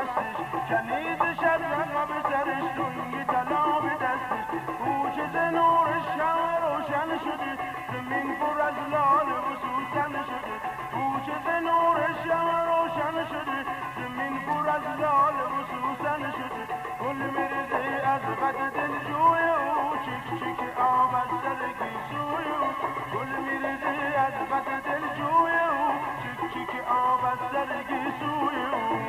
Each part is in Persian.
مستش کنیزش از رقب سرش تنگی طلا به دستش او که ز نور شمع روشن شده زمین پر از لاله و سوسن شده او که ز نور شمع روشن شده زمین پر از لاله و سوسن شده گل میریزه از قد دلجوی او چیک چیک آب از سر گیسوی او گل میریزه از قد دلجوی او چیک چیک آب از سر گیسوی او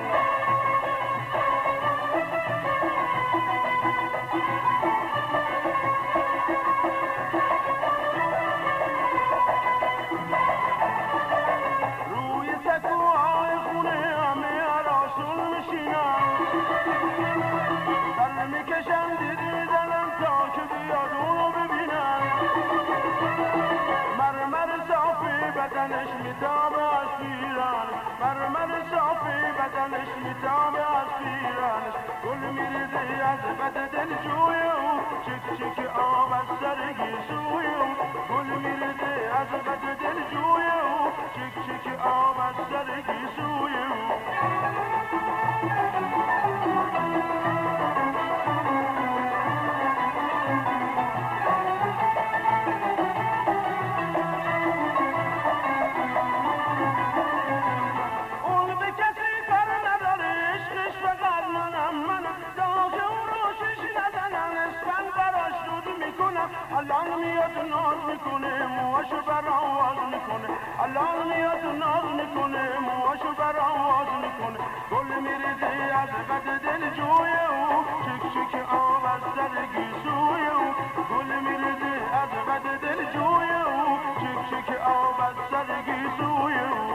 بدنش میتابه از پیرانش مرمر صافی بدنش میتابه از پیرانش گل میریزه از قد دلجوی او چک چک آب از سر گیسوی او گل میریزه از قد دلجوی او چک چک آب از سر گیسوی او الان میاد ناز میکنه موهاشو برآواز میکنه الان میاد ناز میکنه موهاشو برآواز میکنه گل میریزه از قد دلجوی او چک چک آب از سر گیسوی او گل میریزه از قد دلجوی او چک چک آب از سر گیسوی او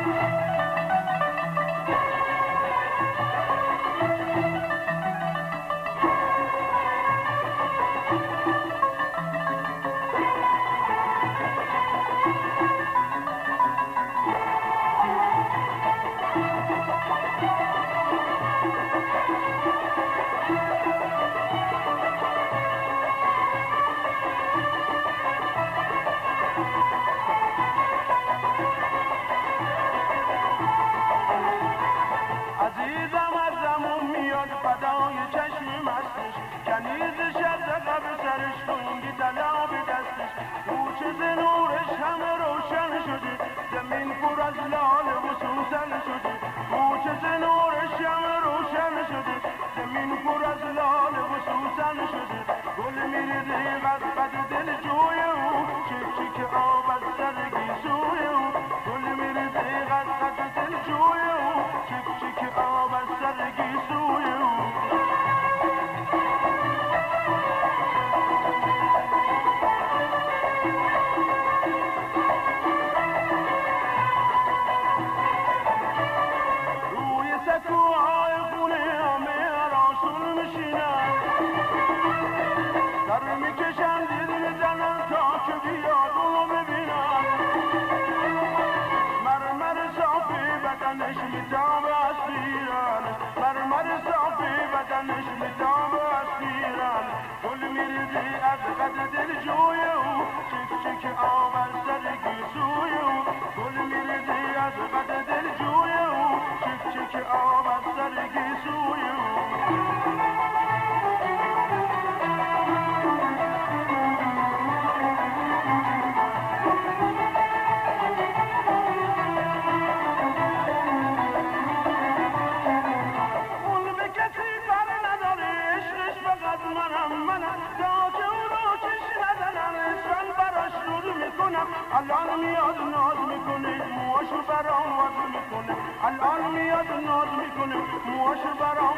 فدای چشم مستش کنیزش از عقب سرش تنگی طلا به دستش او چه ز نورش همه روشن شده زمین پر از لاله و سوسن شده او چه ز نورش همه روشن شده زمین پر از لاله و سوسن شده گل میریزه از قد دلجوی او چک چک آب از سر گیسوی او گل میریزه از قد دلجوی او چک چک آب از سر گیسوی او سر میکشن دل میزنن تا که بیاد اونو ببینن مرمر صافی بدنش میتابه از پیرانش مرمر صافی بدنش میتابه از پیرانش گل میریزی از قد دلجوی او چک چک آب از سر گیسوی او گل میریزی از قد دلجوی او چک چک آب از سر گیسوی او الان میاد ناز میکنه موهاشو برآواز میکنه الان میاد ناز میکنه موهاشو برآواز